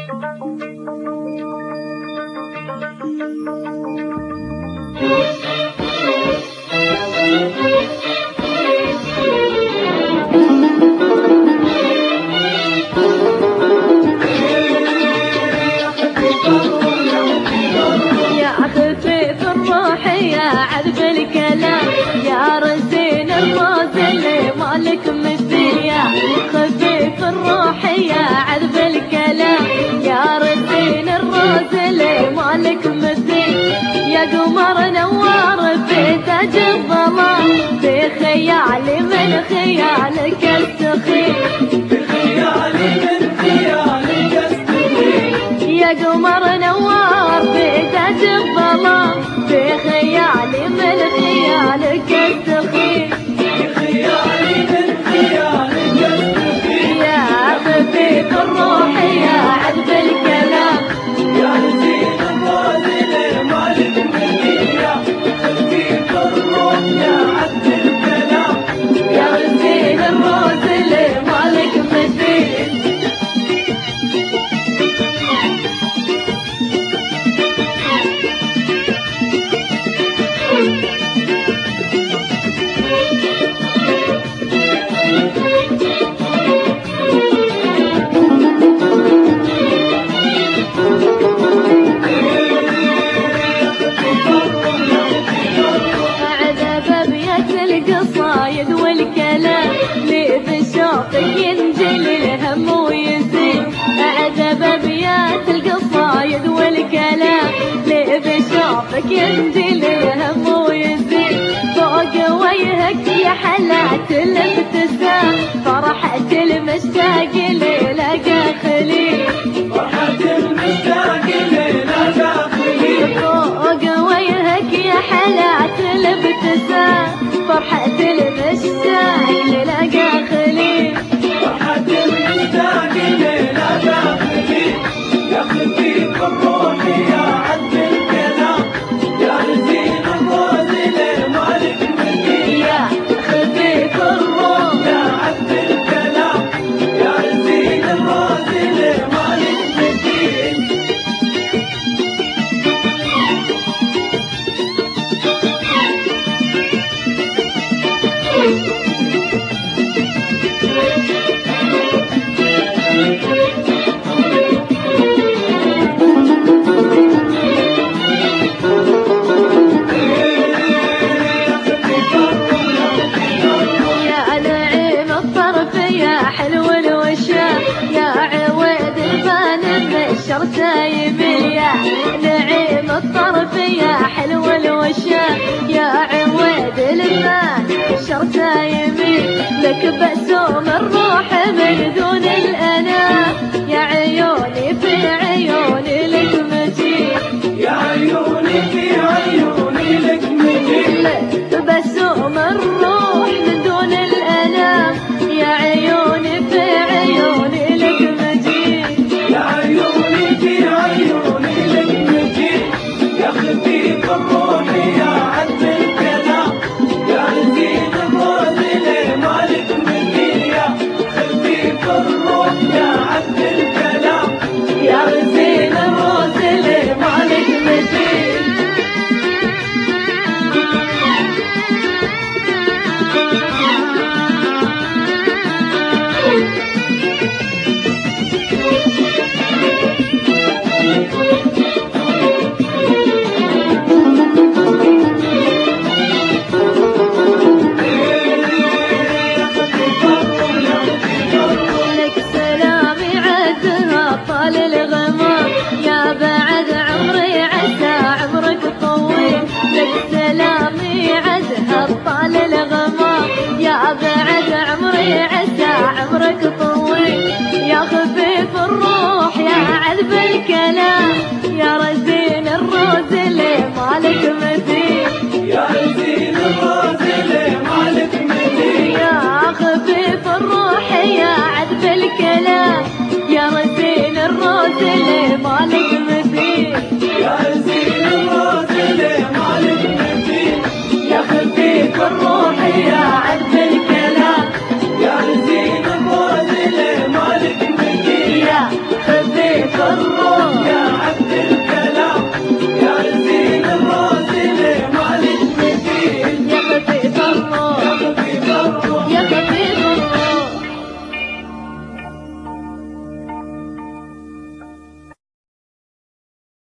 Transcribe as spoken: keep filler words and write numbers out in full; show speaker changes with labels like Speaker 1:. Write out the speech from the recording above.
Speaker 1: عذب الكلام يا رزين الراس اللي مالك مثيل، يا خفيف الروح يا عذب الكلام يا رزين الراس اللي مالك مثيل، يا قمر نوار في تاج الظلام بخيالي من خيالك استخيل،
Speaker 2: بخيالي من خيالك استخيل،
Speaker 1: يا قمر نوار في تاج الظلام بخيالي من خيالك استخيل،
Speaker 2: بخيالي من خيالك استخيل،
Speaker 1: يا خفيف الروح يا عذب الكلام
Speaker 2: يا رزين الراس اللي مالك مثيل، يا خفيف الروح يا عذب الكلام
Speaker 1: يا رزين الراس اللي مالك مثيل. القصايد والكلام لي بشوقك ينجل الهم ويزيد، أعذب أبيات القصايد والكلام لي بشوقك ينجل الهم ويزيد، فوق وجهك يا حلات الابتسام فرحة المشتاق ليلقى خليل،
Speaker 2: فرحة المشتاق ليلقى خليل،
Speaker 1: فوق وجهك يا حلات الابتسام فرحة المشتاق ليلقى خليل،
Speaker 2: فرحة المشتاق ليلقى خليل، يا خفيف الروح يا عذب الكلام يا رزين الراس اللي مالك مثيل،
Speaker 1: يا خفيف الروح
Speaker 2: يا عذب الكلام يا رزين الراس اللي مالك مثيل.
Speaker 1: حلو الوشام يا عويد البان بالشر تايمين، يا نعيم الطرف يا حلو الوشام يا عويد البان بالشر تايمين، لك بأسوم الروح من دون الأنام يا عيوني في عيوني لك مجيد،
Speaker 2: يا عيوني في عيوني لك مجيد،
Speaker 1: لك بأسوم الروح من دون الأنام يا عيوني في عيوني لك مجيد،
Speaker 2: يا عيوني في عيوني لك مجيد، يا خفيف الروح يا عذب الكلام يا رزين الراس اللي مالك مثيل، يا خفيف الروح يا عذب الكلام
Speaker 1: يا رزين الراس اللي مالك مثيل. لك سلامي عدها طال الغمام يا بعد عمري عسى عمرك طويل، لك سلامي عدها طال الغمام يا بعد عمري عسى عمرك طويل، يا خفيف الروح يا عذب الكلام يا رزين الراس اللي مالك مثيل،
Speaker 2: يا رزين الراس اللي مالك مثيل،
Speaker 1: يا خفيف الروح يا عذب الكلام يا رزين الراس اللي مالك مثيل،
Speaker 2: يا رزين الراس اللي مالك مثيل،
Speaker 1: يا خفيف الروح